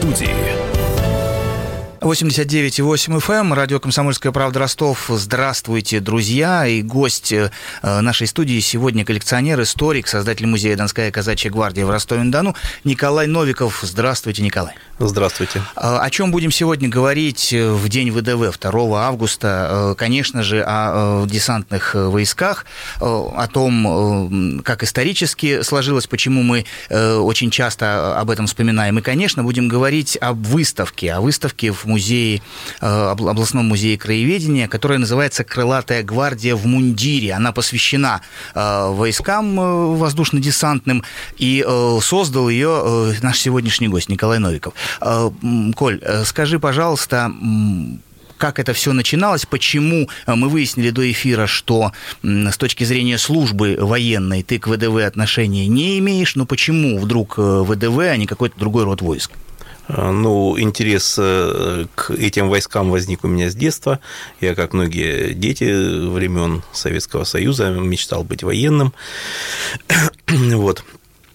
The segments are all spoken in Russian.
студии. 89,8 FM, радио «Комсомольская правда» Ростов. Здравствуйте, друзья. И гость нашей студии сегодня коллекционер, историк, создатель музея «Донская казачья гвардия» в Ростове-на-Дону Николай Новиков. Здравствуйте, Николай. Здравствуйте. О чем будем сегодня говорить в день ВДВ, 2 августа? Конечно же, о десантных войсках, о том, как исторически сложилось, почему мы очень часто об этом вспоминаем. И, конечно, будем говорить об выставке в музее, областном музее краеведения, которая называется «Крылатая гвардия в мундире». Она посвящена войскам воздушно-десантным, и создал ее наш сегодняшний гость Николай Новиков. Коль, скажи, пожалуйста, как это все начиналось, почему мы выяснили до эфира, что с точки зрения службы военной ты к ВДВ отношения не имеешь, но почему вдруг ВДВ, а не какой-то другой род войск? Ну, интерес к этим войскам возник у меня с детства. Я, как многие дети времен Советского Союза, мечтал быть военным. Вот.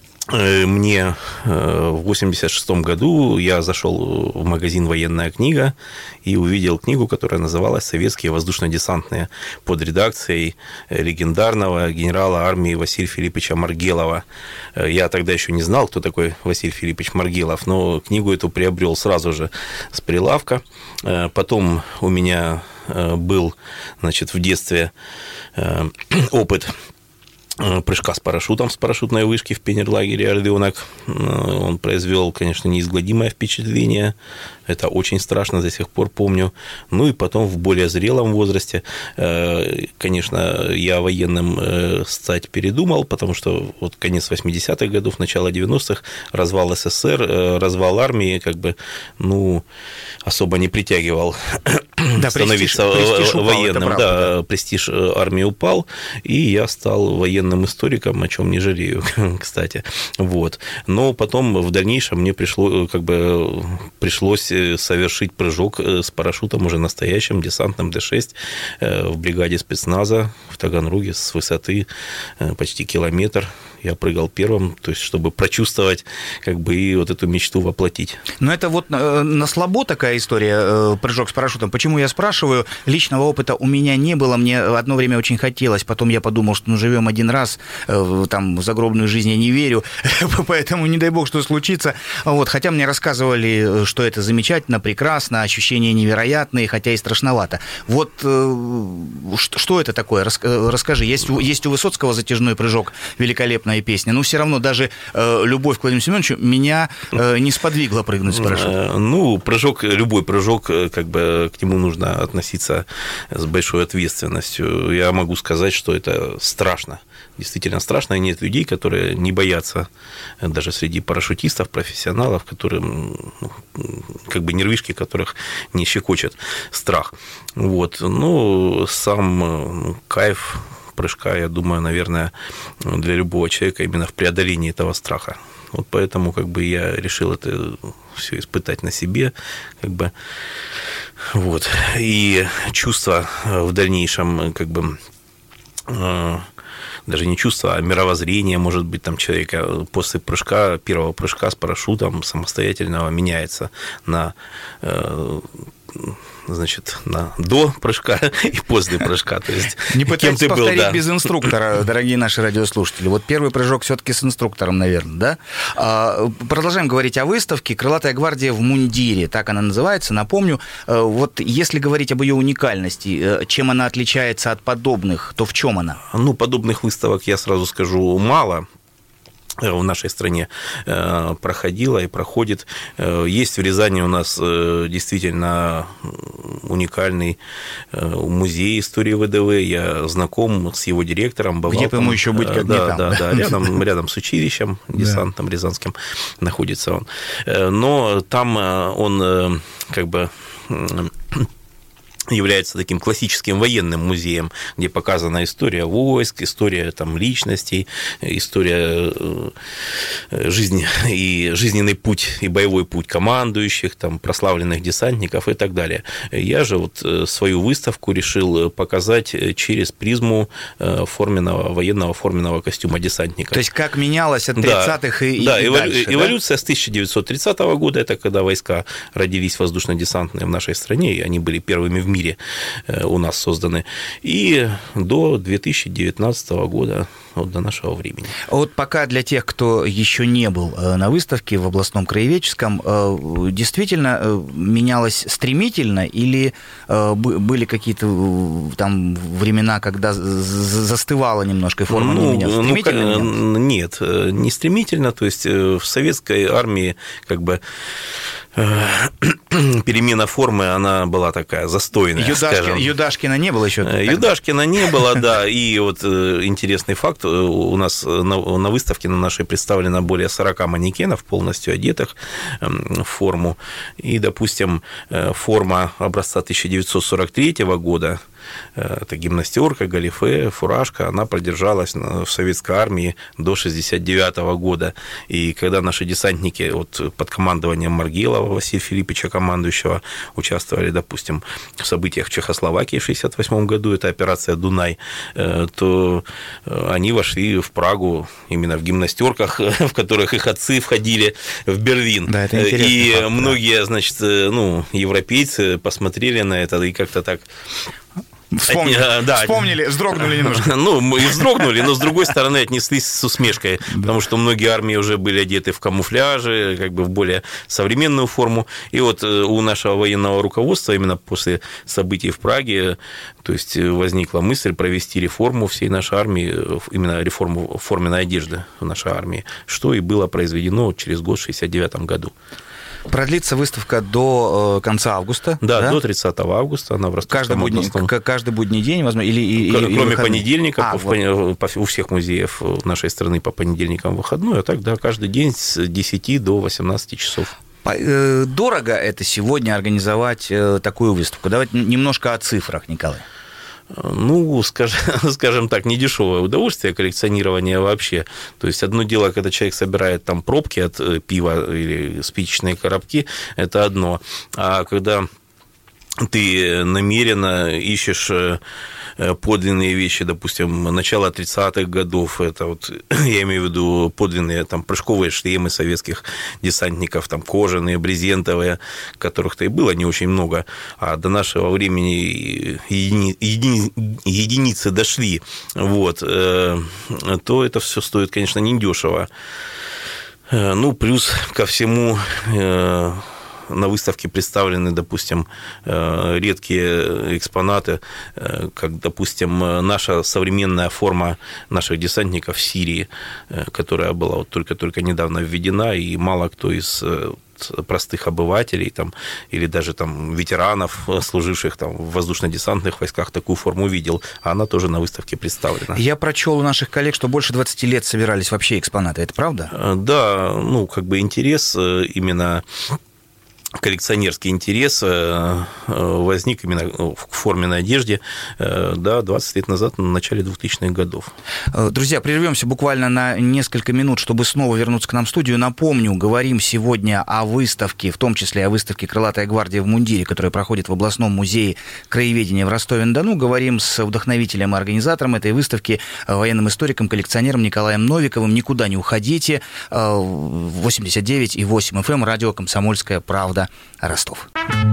Мне в 1986 году я зашел в магазин «Военная книга» и увидел книгу, которая называлась «Советские воздушно-десантные», под редакцией легендарного генерала армии Василия Филипповича Маргелова. Я тогда еще не знал, кто такой Василий Филиппович Маргелов, но книгу эту приобрел сразу же с прилавка. Потом у меня был, значит, в детстве опыт прыжка с парашютом с парашютной вышки в пионерлагере «Орленок». Он произвел, конечно, неизгладимое впечатление. Это очень страшно, до сих пор помню. Ну и потом в более зрелом возрасте, конечно, я военным стать передумал, потому что вот конец 80-х годов, начало 90-х, развал СССР, развал армии, как бы, ну, особо не притягивал становиться военным. Да, престиж армии упал, и я стал военным историком, о чем не жалею, кстати. Вот. Но потом в дальнейшем мне пришлось совершить прыжок с парашютом уже настоящим, десантным Д-6 в бригаде спецназа в Таганроге с высоты почти километр. Я прыгал первым, то есть, чтобы прочувствовать, как бы, и вот эту мечту воплотить. Но это вот на слабо такая история, прыжок с парашютом. Почему я спрашиваю? Личного опыта у меня не было, мне одно время очень хотелось, потом я подумал, что живем один раз, там, в загробную жизнь я не верю, поэтому не дай бог, что случится. Вот, хотя мне рассказывали, что это замечательно, прекрасно, ощущения невероятные, хотя и страшновато. Вот что это такое? Расскажи. Есть у Высоцкого затяжной прыжок, великолепный, песня, но все равно даже любовь к Владимиру Семеновичу меня не сподвигла прыгнуть с парашютом. Ну, любой прыжок, как бы, к нему нужно относиться с большой ответственностью. Я могу сказать, что это страшно, действительно страшно, и нет людей, которые не боятся, даже среди парашютистов, профессионалов, которым, как бы, нервишки которых не щекочет страх. Вот. Ну, сам кайф прыжка, я думаю, наверное, для любого человека именно в преодолении этого страха. Вот поэтому, как бы, я решил это все испытать на себе, как бы, вот. И чувство в дальнейшем, как бы, даже не чувство, а мировоззрение, может быть, там человека после прыжка, первого прыжка с парашютом самостоятельного меняется на, значит, до прыжка и после прыжка. То есть, не пытайтесь повторить без инструктора, дорогие наши радиослушатели. Вот первый прыжок все-таки с инструктором, наверное, да? Продолжаем говорить о выставке «Крылатая гвардия в мундире». Так она называется, напомню. Вот если говорить об ее уникальности, чем она отличается от подобных, то в чем она? Ну, подобных выставок, я сразу скажу, мало в нашей стране проходила и проходит. Есть в Рязани у нас действительно уникальный музей истории ВДВ. Я знаком с его директором. Бывал, где бы ему еще быть, как не там. Да, рядом с училищем десантным рязанским находится он. Но там он, как бы, является таким классическим военным музеем, где показана история войск, история там личностей, история жизни и жизненный путь и боевой путь командующих, там прославленных десантников и так далее. Я же вот свою выставку решил показать через призму военного форменного костюма десантника. То есть как менялось от 30-х и дальше, эволюция с 1930 года, это когда войска родились воздушно-десантные в нашей стране, и они были первыми в мире у нас созданы, и до 2019 года, вот до нашего времени. Вот пока для тех, кто еще не был на выставке в областном краеведческом, действительно менялось стремительно или были какие-то там времена, когда застывала немножко и форма не менялась? Стремительно менялась? Нет, не стремительно, то есть в советской армии как бы перемена формы, она была такая застойная, скажем. Юдашкина не было еще? Юдашкина не было, да, и вот интересный факт, у нас на выставке на нашей представлено более 40 манекенов, полностью одетых в форму, и, допустим, форма образца 1943 года, это гимнастерка, галифе, фуражка, она продержалась в советской армии до 1969 года. И когда наши десантники вот, под командованием Маргелова Василия Филипповича, командующего, участвовали, допустим, в событиях в Чехословакии в 1968 году, это операция «Дунай», то они вошли в Прагу именно в гимнастерках, в которых их отцы входили в Берлин. Да, это интересный факт, многие, значит, европейцы посмотрели на это и как-то так... Вспомнили, вздрогнули немножко. Мы вздрогнули, но с другой стороны отнеслись с усмешкой, потому что многие армии уже были одеты в камуфляже, как бы в более современную форму. И вот у нашего военного руководства именно после событий в Праге, то есть возникла мысль провести реформу всей нашей армии, именно реформу форменной одежды в нашей армии, что и было произведено через год, в 1969 году. Продлится выставка до конца августа? Да, до 30 августа. Она в Ростовском областном. Каждый будний день, возможно, кроме понедельника, у всех музеев нашей страны по понедельникам выходной, а так, да, каждый день с 10 до 18 часов. Дорого это сегодня организовать такую выставку? Давайте немножко о цифрах, Николай. Скажем так, недешевое удовольствие коллекционирования вообще. То есть одно дело, когда человек собирает там пробки от пива или спичечные коробки, это одно. А когда ты намеренно ищешь подлинные вещи, допустим, начала 30-х годов, это вот, я имею в виду подлинные там прыжковые шлемы советских десантников, там кожаные, брезентовые, которых-то и было не очень много, а до нашего времени единицы дошли, вот, то это все стоит, конечно, недешево. Плюс ко всему на выставке представлены, допустим, редкие экспонаты, как, допустим, наша современная форма наших десантников в Сирии, которая была вот только-только недавно введена, и мало кто из простых обывателей там, или даже там, ветеранов, служивших там, в воздушно-десантных войсках, такую форму видел, а она тоже на выставке представлена. Я прочел у наших коллег, что больше 20 лет собирались вообще экспонаты, это правда? Да, интерес именно... коллекционерский интерес возник именно в форменной одежде, 20 лет назад, на начале 2000-х годов. Друзья, прервемся буквально на несколько минут, чтобы снова вернуться к нам в студию. Напомню, говорим сегодня о выставке, в том числе о выставке «Крылатая гвардия в мундире», которая проходит в областном музее краеведения в Ростове-на-Дону. Говорим с вдохновителем и организатором этой выставки, военным историком, коллекционером Николаем Новиковым. Никуда не уходите. 89,8 FM, радио «Комсомольская правда». Ростов.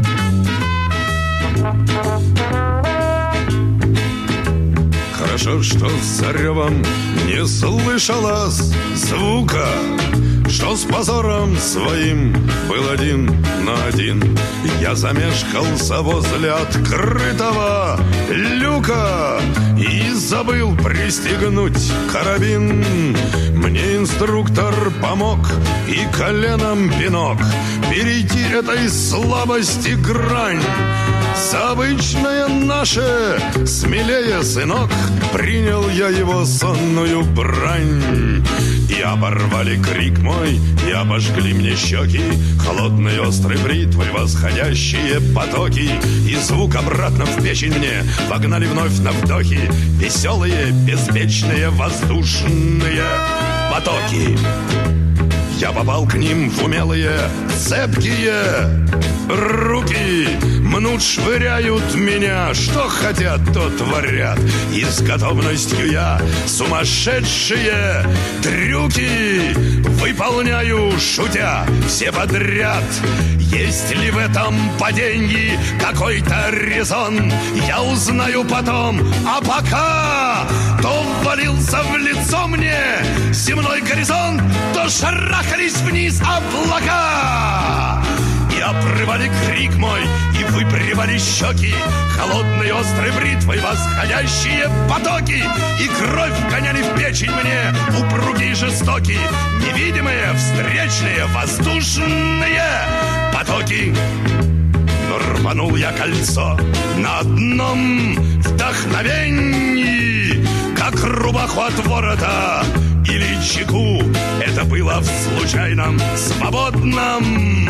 Хорошо, что за ревом не слышалось звука, что с позором своим был один на один. Я замешкался возле открытого люка и забыл пристегнуть карабин. Мне инструктор помог и коленом пинок перейти этой слабости грань. За обычное наше смелее, сынок, принял я его сонную брань. И оборвали крик мой, и обожгли мне щеки холодной острой бритвой восходящие потоки. И звук обратно в печень мне вогнали вновь на вдохи веселые, беспечные, воздушные потоки. Я попал к ним в умелые, цепкие руки. Мнут, швыряют меня, что хотят, то творят. И с готовностью я сумасшедшие трюки выполняю, шутя, все подряд. Есть ли в этом падении какой-то резон, я узнаю потом, а пока то ввалился в лицо мне земной горизонт, то шарахались вниз облака. И обрывали крик мой, и выпрямали щеки холодной острой бритвой восходящие потоки. И кровь гоняли в печень мне упругие жестокие, невидимые встречные воздушные потоки. Но рванул я кольцо на одном вдохновении, как рубаху от ворота или чеку. Это было в случайном свободном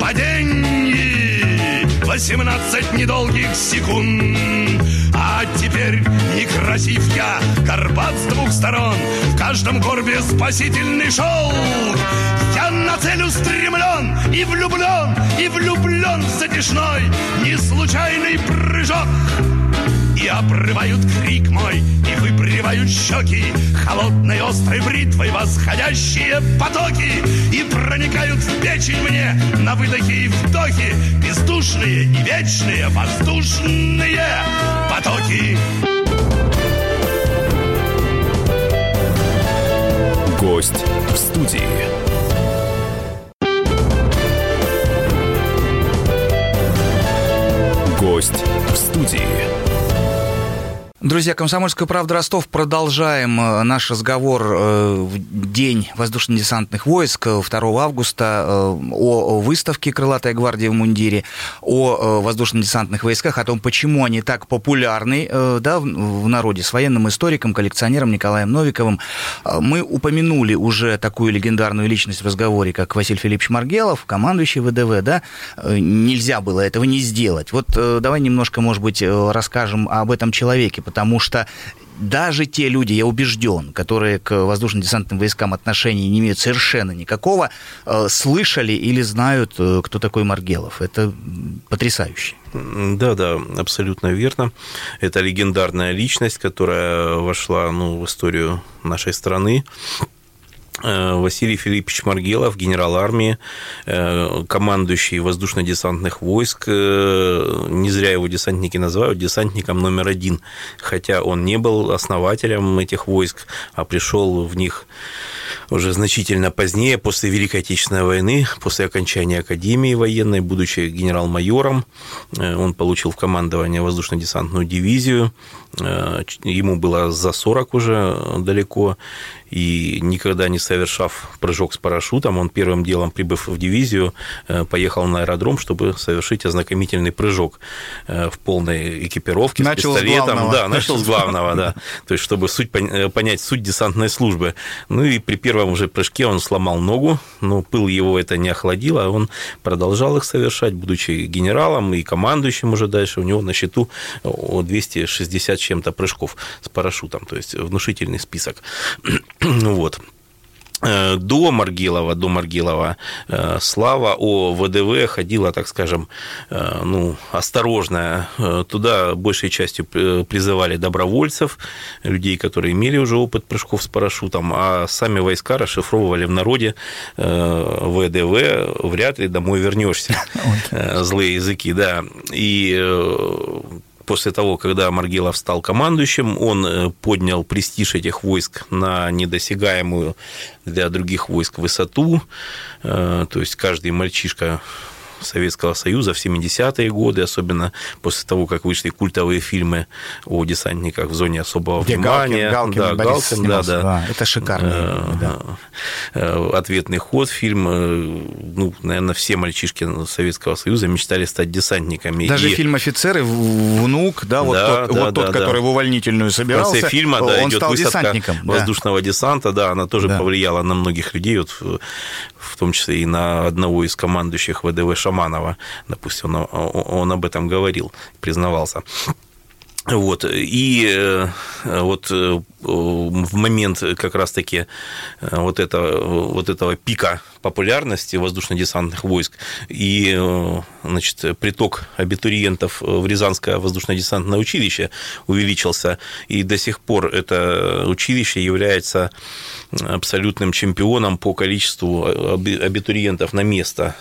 падении 18 недолгих секунд. А теперь некрасив я, горбат с двух сторон, в каждом горбе спасительный шелк. Я на цель устремлен и влюблен в затяжной неслучайный прыжок. И обрывают крик мой, и выпрямляют щеки холодной острой бритвой восходящие потоки. И проникают в печень мне на выдохе и вдохе бездушные и вечные воздушные потоки. Гость в студии. Гость в студии. Друзья, «Комсомольская правда» Ростов. Продолжаем наш разговор в День воздушно-десантных войск 2 августа о выставке «Крылатая гвардия в мундире», о воздушно-десантных войсках, о том, почему они так популярны, да, в народе, с военным историком, коллекционером Николаем Новиковым. Мы упомянули уже такую легендарную личность в разговоре, как Василий Филиппович Маргелов, командующий ВДВ, да, нельзя было этого не сделать. Вот давай немножко, может быть, расскажем об этом человеке, потому что даже те люди, я убежден, которые к воздушно-десантным войскам отношения не имеют совершенно никакого, слышали или знают, кто такой Маргелов. Это потрясающе. Да, абсолютно верно. Это легендарная личность, которая вошла, в историю нашей страны. Василий Филиппович Маргелов, генерал армии, командующий воздушно-десантных войск. Не зря его десантники называют десантником номер 1, хотя он не был основателем этих войск, а пришел в них уже значительно позднее, после Великой Отечественной войны, после окончания академии военной, будучи генерал-майором. Он получил в командование воздушно-десантную дивизию. Ему было за 40 уже далеко, и никогда не совершав прыжок с парашютом, он первым делом, прибыв в дивизию, поехал на аэродром, чтобы совершить ознакомительный прыжок в полной экипировке, с пистолетом. Начал с главного, да. То есть, чтобы понять суть десантной службы. И при первом уже прыжке он сломал ногу, но пыл его это не охладило, он продолжал их совершать, будучи генералом и командующим уже дальше. У него на счету 260 чем-то прыжков с парашютом, то есть внушительный список. До Маргелова слава о ВДВ ходила, так скажем, осторожная. Туда большей частью призывали добровольцев, людей, которые имели уже опыт прыжков с парашютом, а сами войска расшифровывали в народе: ВДВ, вряд ли домой вернешься. Злые языки, да. И после того, когда Маргелов стал командующим, он поднял престиж этих войск на недосягаемую для других войск высоту. То есть каждый мальчишка Советского Союза в 70-е годы, особенно после того, как вышли культовые фильмы о десантниках в зоне особого внимания. Галкин, да. Это шикарный. «Ответный ход» фильм. Ну, наверное, все мальчишки Советского Союза мечтали стать десантниками. Даже фильм «Офицеры», внук, тот, который в увольнительную собирался, в конце фильма, он идет стал высадка десантником. Воздушного десанта, она тоже повлияла на многих людей, вот, в том числе и на одного из командующих ВДВ Шаманова, допустим, он об этом говорил, признавался. Вот, и вот в момент как раз-таки вот этого пика популярности воздушно-десантных войск и, значит, приток абитуриентов в Рязанское воздушно-десантное училище увеличился, и до сих пор это училище является абсолютным чемпионом по количеству абитуриентов на место.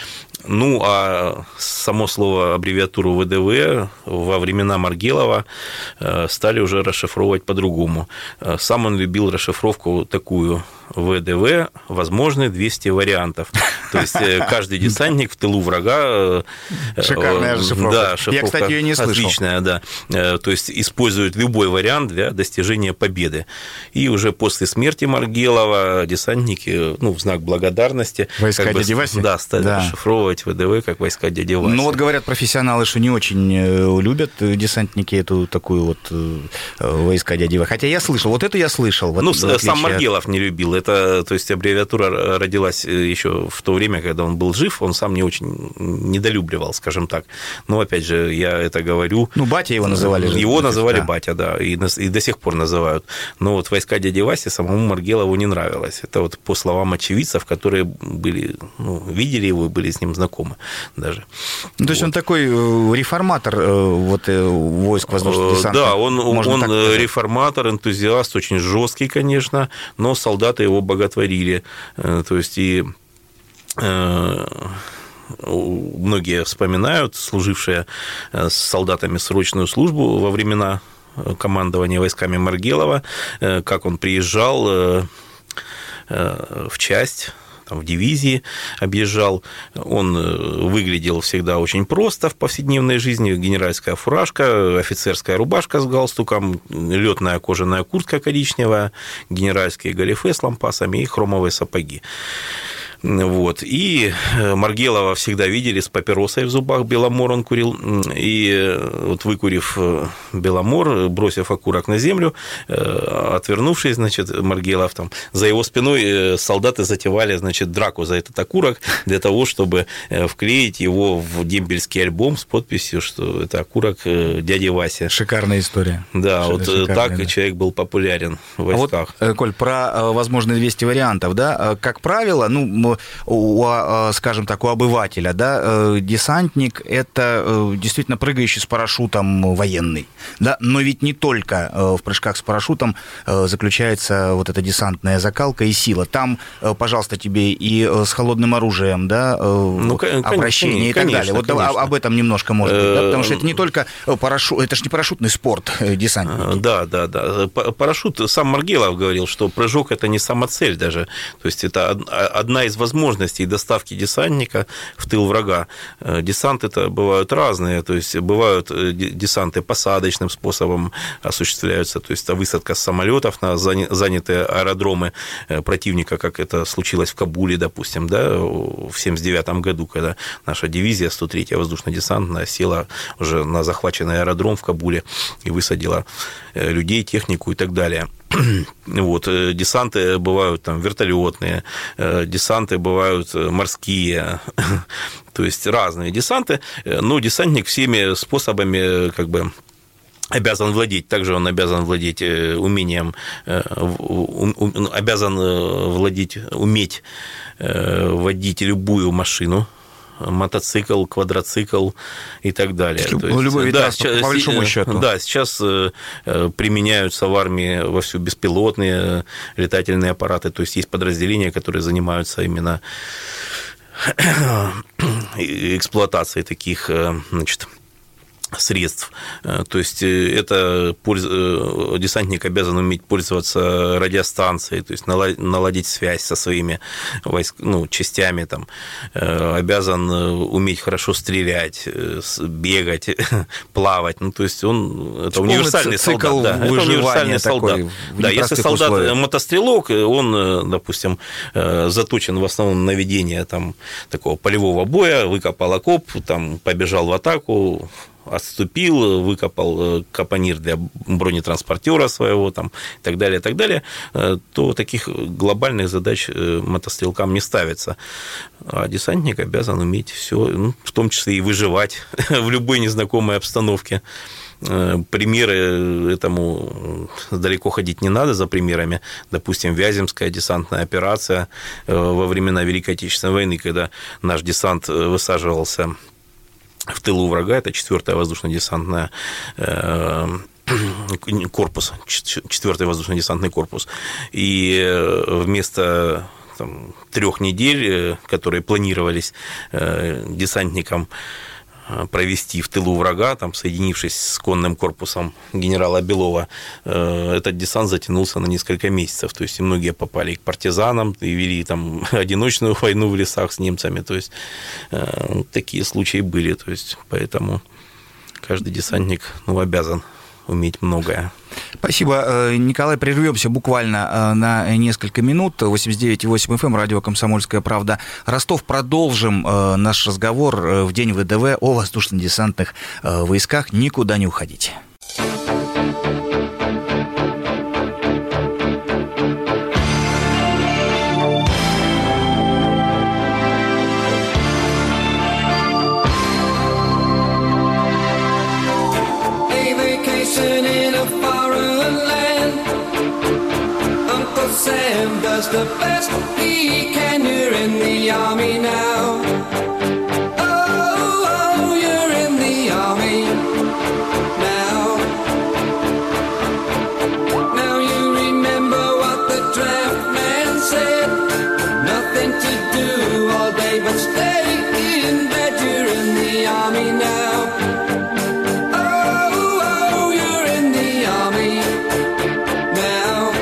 Ну, а само слово, аббревиатуру ВДВ во времена Маргелова стали уже расшифровывать по-другому. Сам он любил расшифровку такую: ВДВ, возможны 200 вариантов. То есть каждый десантник в тылу врага... Шикарная расшифровка. Да, шифровка. Я, кстати, ее не слышал. Отличная, да. То есть используют любой вариант для достижения победы. И уже после смерти Маргелова десантники, в знак благодарности... Войска дяди Васи? Да, стали расшифровывать ВДВ как войска дяди Васи. Ну, вот говорят профессионалы, что не очень любят десантники эту такую вот войска дяди Васи. Хотя я слышал, вот это я слышал. Сам Маргелов не любил. Это, то есть, аббревиатура родилась еще в то время, когда он был жив, он сам не очень недолюбливал, скажем так. Но, опять же, я это говорю... батя его называли. Его называли батя, да, и до сих пор называют. Но вот войска дяди Васи самому Маргелову не нравилось. Это вот по словам очевидцев, которые были, видели его и были с ним знакомы даже. То есть он такой реформатор войск воздушного десанта? Да, он реформатор, энтузиаст, очень жесткий, конечно, но солдаты его боготворили. То есть и многие вспоминают, служившие с солдатами срочную службу во времена командования войсками Маргелова, как он приезжал в часть, в дивизии объезжал. Он выглядел всегда очень просто в повседневной жизни. Генеральская фуражка, офицерская рубашка с галстуком, летная кожаная куртка коричневая, генеральские галифе с лампасами и хромовые сапоги. Вот. И Маргелова всегда видели с папиросой в зубах, Беломор он курил, и вот выкурив Беломор, бросив окурок на землю, отвернувшись, значит, Маргелов там, за его спиной солдаты затевали, значит, драку за этот окурок для того, чтобы вклеить его в дембельский альбом с подписью, что это окурок дяди Васи. Шикарная история. Да, вот так человек был популярен в войсках. А вот, Коль, про возможные 200 вариантов, да, как правило, скажем так, у обывателя, да, десантник – это действительно прыгающий с парашютом военный, да, но ведь не только в прыжках с парашютом заключается вот эта десантная закалка и сила. Там, пожалуйста, тебе и с холодным оружием, да, обращение и так далее. Вот об этом немножко, может быть, да, потому что это не только парашют, это же не парашютный спорт, десантники. Да. Парашют, сам Маргелов говорил, что прыжок – это не самоцель даже, то есть это одна из возможностей доставки десантника в тыл врага. Десанты-то бывают разные, то есть бывают десанты посадочным способом осуществляются, то есть высадка с самолетов на занятые аэродромы противника, как это случилось в Кабуле, допустим, да, в 1979 году, когда наша дивизия 103-я воздушно-десантная села уже на захваченный аэродром в Кабуле и высадила людей, технику и так далее. Вот, десанты бывают там вертолетные, десанты бывают морские, то есть разные десанты, но десантник всеми способами как бы обязан владеть. Также он обязан владеть умением, обязан уметь водить любую машину, мотоцикл, квадроцикл и так далее. Любой вид транспорта, по большому счету. Да, сейчас применяются в армии вовсю беспилотные летательные аппараты, то есть есть подразделения, которые занимаются именно эксплуатацией таких, значит, средств. То есть это десантник обязан уметь пользоваться радиостанцией, то есть наладить связь со своими частями, там, обязан уметь хорошо стрелять, бегать, плавать. То есть это универсальный солдат. Да, это универсальный солдат. Да, если солдат мотострелок, он, допустим, заточен в основном на ведение там, такого полевого боя, выкопал окоп, там, побежал в атаку, отступил, выкопал капонир для бронетранспортера своего там, и так далее, то таких глобальных задач мотострелкам не ставится. А десантник обязан уметь все, в том числе и выживать в любой незнакомой обстановке. Примеры этому далеко ходить не надо за примерами. Допустим, Вяземская десантная операция во времена Великой Отечественной войны, когда наш десант высаживался в тылу врага, это 4-я воздушно-десантная корпус, 4-й воздушно-десантный корпус. И вместо 3 недель, которые планировались десантникам провести в тылу врага, там, соединившись с конным корпусом генерала Белова, этот десант затянулся на несколько месяцев. То есть и многие попали к партизанам и вели там одиночную войну в лесах с немцами. То есть такие случаи были. То есть поэтому каждый десантник обязан уметь многое. Спасибо, Николай. Прервемся буквально на несколько минут. 89,8 FM, радио «Комсомольская правда». Ростов. Продолжим наш разговор в день ВДВ о воздушно-десантных войсках. Никуда не уходите. Sam does the best he can. You're in the army now. Oh, you're in the army now. Now you remember what the draft man said. Nothing to do all day but stay in bed. You're in the army now. Oh, you're in the army now.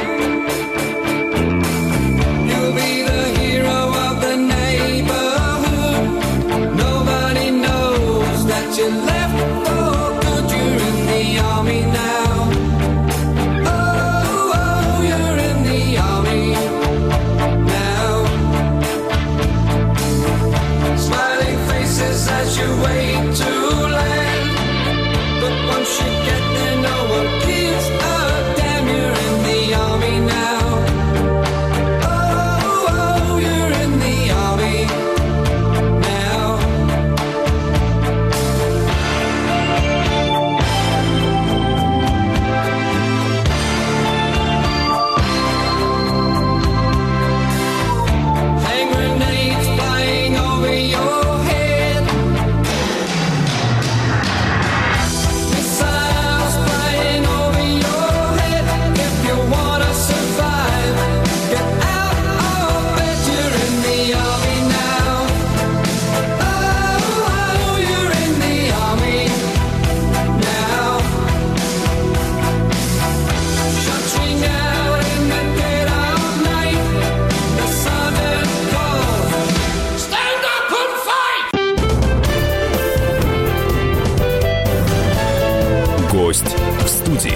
Гость в студии.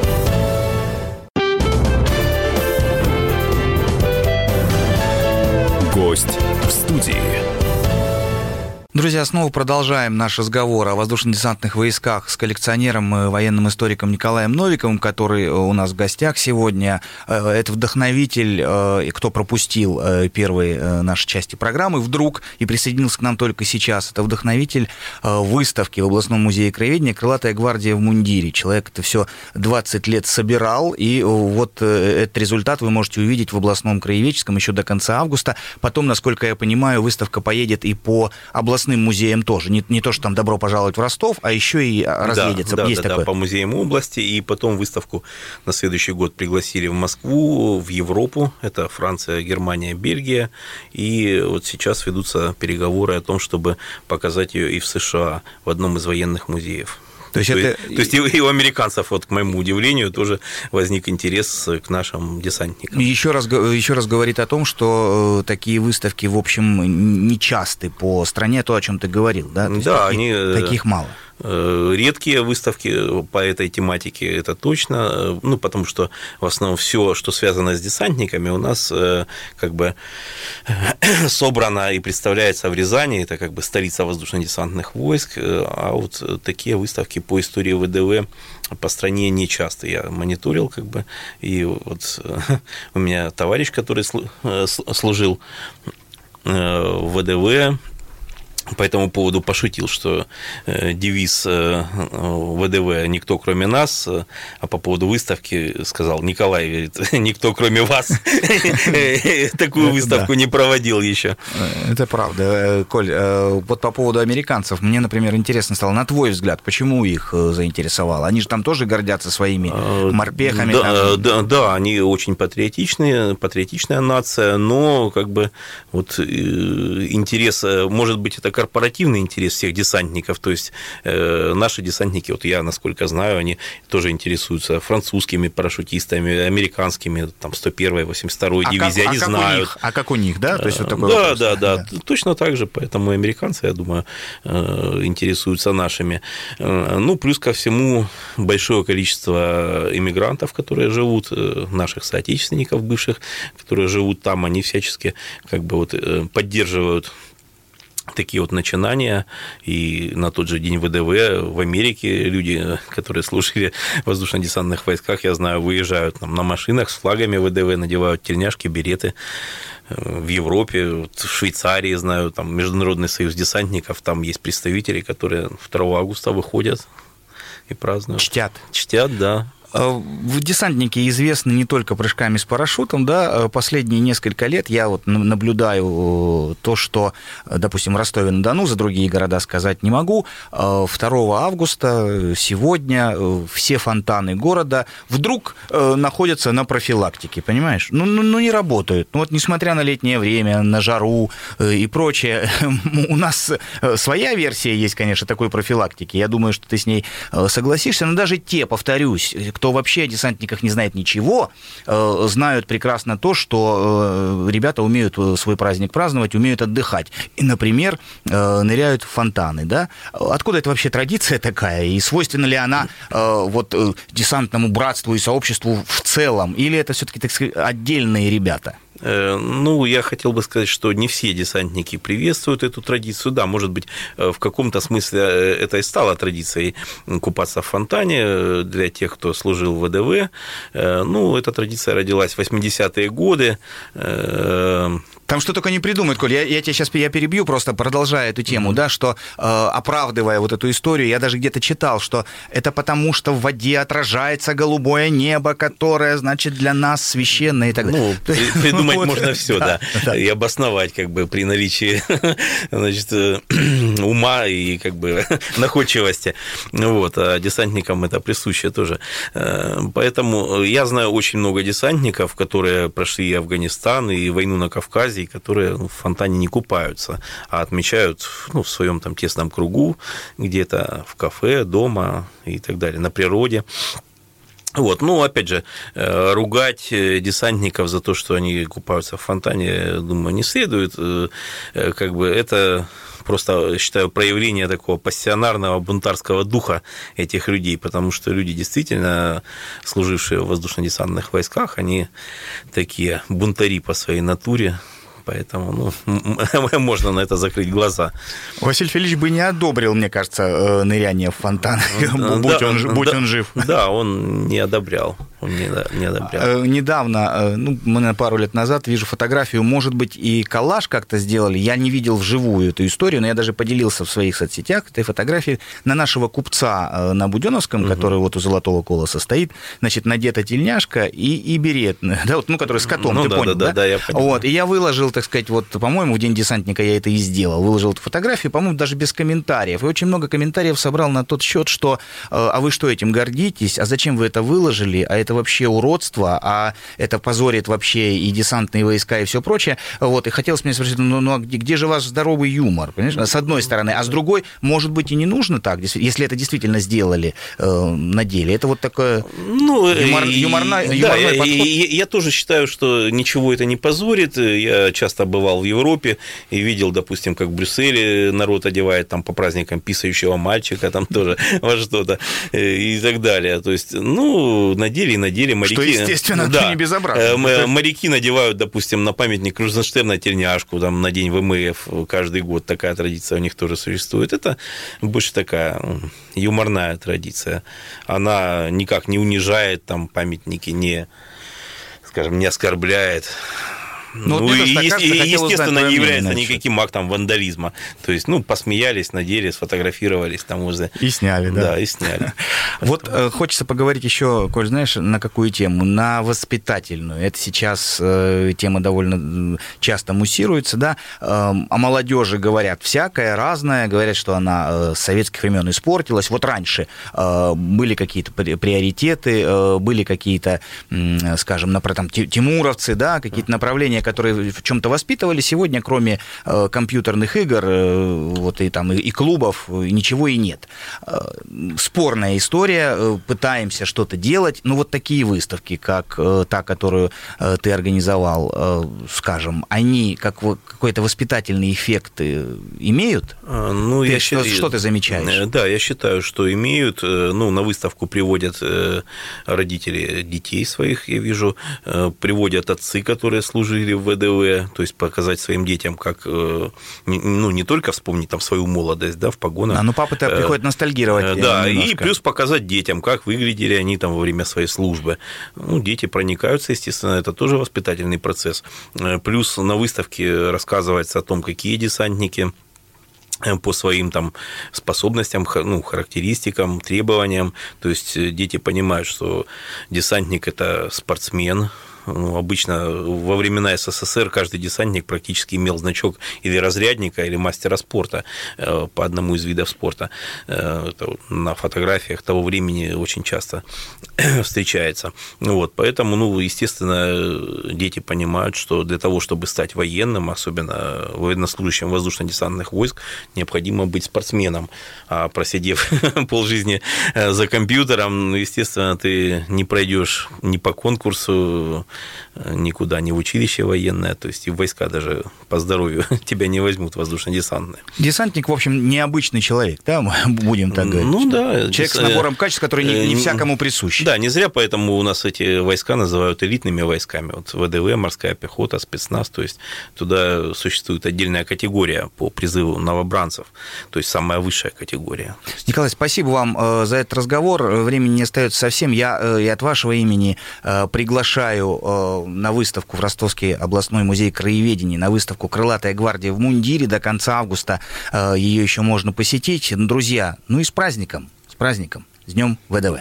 Гость в студии. Друзья, снова продолжаем наш разговор о воздушно-десантных войсках с коллекционером и военным историком Николаем Новиковым, который у нас в гостях сегодня. Это вдохновитель, кто пропустил первые наши части программы вдруг и присоединился к нам только сейчас. Это вдохновитель выставки в областном музее краеведения «Крылатая гвардия в мундире». Человек это все 20 лет собирал, и вот этот результат вы можете увидеть в областном краеведческом еще до конца августа. Потом, насколько я понимаю, выставка поедет и по областным музеям тоже. Не то, что там «Добро пожаловать в Ростов», а еще и разъедется. Да, есть такое? Да, по музеям области. И потом выставку на следующий год пригласили в Москву, в Европу. Это Франция, Германия, Бельгия. И вот сейчас ведутся переговоры о том, чтобы показать ее и в США, в одном из военных музеев. То есть и у американцев, вот, к моему удивлению, тоже возник интерес к нашим десантникам. Еще раз говорит о том, что такие выставки, в общем, нечасты по стране, то, о чем ты говорил, да? Да, таких мало. Редкие выставки по этой тематике, это точно, ну, потому что в основном все, что связано с десантниками, у нас как бы собрано и представляется в Рязани, это как бы столица воздушно-десантных войск, а вот такие выставки по истории ВДВ по стране не часто я мониторил, как бы, и вот у меня товарищ, который служил в ВДВ, по этому поводу пошутил, что девиз ВДВ «Никто, кроме нас», а по поводу выставки сказал: Николай, говорит, никто, кроме вас, такую выставку не проводил еще. Это правда. Коль, вот по поводу американцев, мне, например, интересно стало, на твой взгляд, почему их заинтересовало? Они же там тоже гордятся своими морпехами. Да, они очень патриотичная нация, но как бы вот интерес, может быть, это корпоративный интерес всех десантников, то есть наши десантники, вот я, насколько знаю, они тоже интересуются французскими парашютистами, американскими, там, 101-й, 82-й дивизии, они знают. Как у них, да? То есть, вот такой вопрос. Да, точно так же, поэтому американцы, я думаю, интересуются нашими. Ну, плюс ко всему, большое количество иммигрантов, которые живут, наших соотечественников бывших, которые живут там, они всячески как бы вот поддерживают такие вот начинания, и на тот же день ВДВ в Америке люди, которые служили в воздушно-десантных войсках, я знаю, выезжают там на машинах с флагами ВДВ, надевают тельняшки, береты. В Европе, вот в Швейцарии, знаю, там Международный союз десантников, там есть представители, которые 2 августа выходят и празднуют. Чтят, да. Десантники известны не только прыжками с парашютом, да, последние несколько лет я вот наблюдаю то, что, допустим, в Ростове-на-Дону, за другие города сказать не могу, 2 августа, сегодня, все фонтаны города вдруг находятся на профилактике, понимаешь? Ну, не работают. Ну, вот несмотря на летнее время, на жару и прочее, у нас своя версия есть, конечно, такой профилактики, я думаю, что ты с ней согласишься, но даже те, повторюсь, кто вообще о десантниках не знает ничего, знают прекрасно то, что ребята умеют свой праздник праздновать, умеют отдыхать. И, например, ныряют в фонтаны. Да? Откуда это вообще традиция такая? И свойственна ли она вот, десантному братству и сообществу в целом? Или это все-таки, так сказать, отдельные ребята? Ну, я хотел бы сказать, что не все десантники приветствуют эту традицию. Да, может быть, в каком-то смысле это и стало традицией купаться в фонтане для тех, кто служил в ВДВ. Ну, эта традиция родилась в 80-е годы. Там что только не придумают, Коль, я тебя сейчас перебью, просто продолжая эту тему, да, что, оправдывая вот эту историю, я даже где-то читал, что это потому, что в воде отражается голубое небо, которое, значит, для нас священное и так далее. Ну, придумать можно все, да, и обосновать, как бы, при наличии, значит, ума и, как бы, находчивости, вот, а десантникам это присуще тоже. Поэтому я знаю очень много десантников, которые прошли и Афганистан, и войну на Кавказе, и которые в фонтане не купаются, а отмечают, ну, в своем там тесном кругу, где-то в кафе, дома и так далее, на природе. Вот, ну, опять же, ругать десантников за то, что они купаются в фонтане, я думаю, не следует. Как бы это просто, считаю, проявление такого пассионарного бунтарского духа этих людей, потому что люди, действительно служившие в воздушно-десантных войсках, они такие бунтари по своей натуре. Поэтому, ну, можно на это закрыть глаза. Василий Филиппович бы не одобрил, мне кажется, ныряние в фонтан, будь он жив. Да, он не одобрял. Недавно, ну, пару лет назад, вижу фотографию, может быть, и коллаж как-то сделали. Я не видел вживую эту историю, но я даже поделился в своих соцсетях этой фотографией на нашего купца на Буденновском, который вот у Золотого Колоса стоит, значит, надета тельняшка и берет, да, вот, ну, который с котом, ты понял, да? Да, я понял. Вот, и я выложил так сказать, вот, по-моему, в День десантника я это и сделал, выложил эту фотографию, по-моему, даже без комментариев. И очень много комментариев собрал на тот счет, что а вы что, этим гордитесь? А зачем вы это выложили? А это вообще уродство? А это позорит вообще и десантные войска, и все прочее. Вот, и хотелось мне спросить, а где же ваш здоровый юмор? Понимаешь? С одной стороны. А с другой, может быть, и не нужно так, если это действительно сделали на деле. Это вот такое юморной подход. Я тоже считаю, что ничего это не позорит. Я часто бывал в Европе и видел, допустим, как в Брюсселе народ одевает там по праздникам писающего мальчика, там тоже во что-то и так далее. То есть, надели моряки. Что, естественно, да, не безобразно. Моряки надевают, допустим, на памятник Крузенштерна тельняшку там, на день ВМФ каждый год. Такая традиция у них тоже существует. Это больше такая юморная традиция. Она никак не унижает там памятники, не оскорбляет. Естественно, не является никаким актом вандализма. То есть, посмеялись, надели, сфотографировались там возле. И сняли, да? Да, и сняли. Вот хочется поговорить еще, Коль, знаешь, на какую тему? На воспитательную. Это сейчас тема довольно часто муссируется, да? О молодежи говорят всякое, разное. Говорят, что она с советских времен испортилась. Вот раньше были какие-то приоритеты, были какие-то, скажем, например, тимуровцы, да, какие-то направления, которые в чем-то воспитывали. Сегодня, кроме компьютерных игр и клубов, ничего и нет. Спорная история, пытаемся что-то делать. Вот такие выставки, как та, которую ты организовал, скажем, они какой-то воспитательный эффект имеют? Что ты замечаешь? Да, я считаю, что имеют. На выставку приводят родители детей своих, я вижу, приводят отцы, которые служили в ВДВ, то есть показать своим детям, как, не только вспомнить там свою молодость, да, в погонах. Папа-то приходит ностальгировать. Да, немножко. И плюс показать детям, как выглядели они там во время своей службы. Дети проникаются, естественно, это тоже воспитательный процесс. Плюс на выставке рассказывается о том, какие десантники по своим там способностям, характеристикам, требованиям. То есть дети понимают, что десантник – это спортсмен. Обычно во времена СССР каждый десантник практически имел значок или разрядника, или мастера спорта по одному из видов спорта. Это на фотографиях того времени очень часто встречается. Поэтому, естественно, дети понимают, что для того, чтобы стать военным, особенно военнослужащим воздушно-десантных войск, необходимо быть спортсменом. А просидев полжизни за компьютером, естественно, ты не пройдешь ни по конкурсу, никуда, не в училище военное, то есть и в войска даже по здоровью тебя не возьмут воздушно-десантные. Десантник, в общем, необычный человек, да, будем так говорить. Да. Человек с набором качеств, который не всякому присущ. Да, не зря поэтому у нас эти войска называют элитными войсками. ВДВ, морская пехота, спецназ, то есть туда существует отдельная категория по призыву новобранцев, то есть самая высшая категория. Николай, спасибо вам за этот разговор. Времени не остается совсем. Я и от вашего имени приглашаю на выставку в Ростовский областной музей краеведения, на выставку «Крылатая гвардия в мундире» до конца августа. Ее еще можно посетить. Друзья, и с праздником, с Днем ВДВ.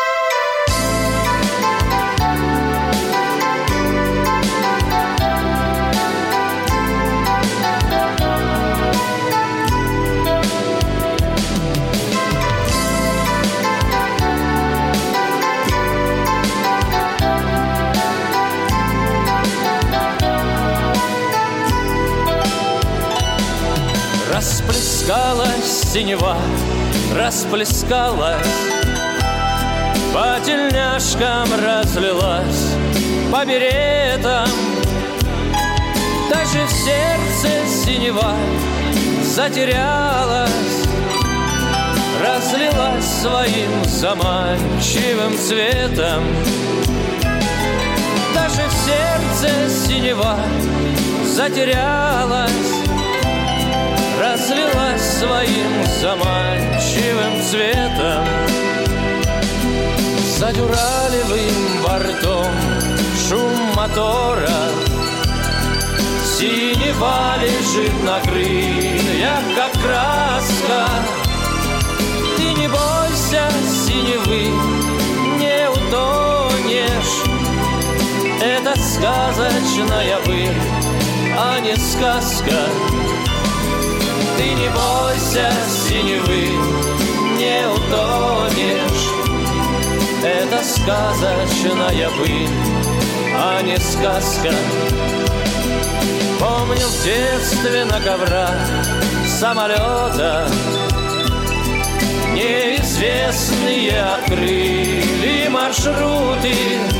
Расплескалась синева, расплескалась, по тельняшкам разлилась, по беретам. Даже в сердце синева затерялась, разлилась своим заманчивым цветом. Даже в сердце синева затерялась, разлилась своим заманчивым цветом. За дюралевым бортом шум мотора, синева лежит на крыльях, как краска. Ты не бойся синевы, не утонешь. Это сказочная быль а не сказка. Ты не бойся синевы, не утонешь. Это сказочная быль, а не сказка. Помню в детстве на коврах самолета неизвестные открыли маршруты.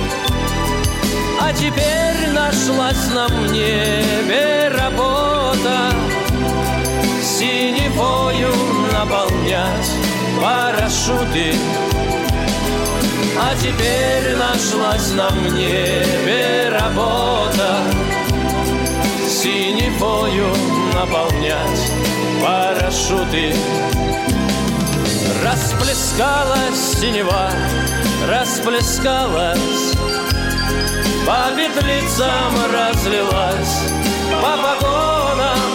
А теперь нашлась на небе работа синевою наполнять парашюты. А теперь нашлась на небе работа синевою наполнять парашюты. Расплескалась синева, расплескалась, по петлицам разлилась, по погонам.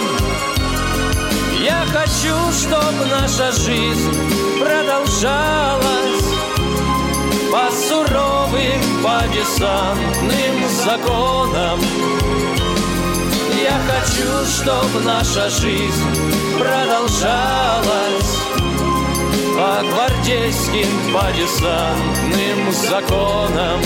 Я хочу, чтоб наша жизнь продолжалась по суровым, по десантным законам. Я хочу, чтоб наша жизнь продолжалась по гвардейским, по десантным законам.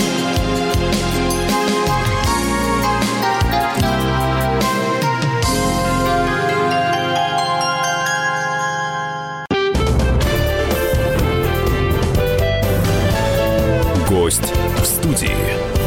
Гость в студии.